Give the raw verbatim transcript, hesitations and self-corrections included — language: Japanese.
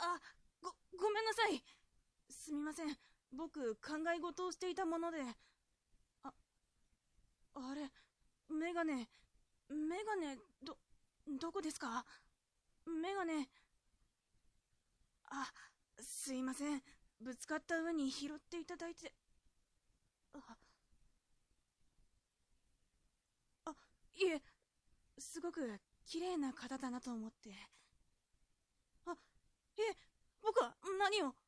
あ、ご、ごめんなさい。すみません。僕、考え事をしていたもので。あ、あれ、メガネ、メガネ、ど、どこですか？メガネ。あ、すいません。ぶつかった上に拾っていただいて。あ、あ、いえ、すごく綺麗な方だなと思って。あ、え、僕は何を。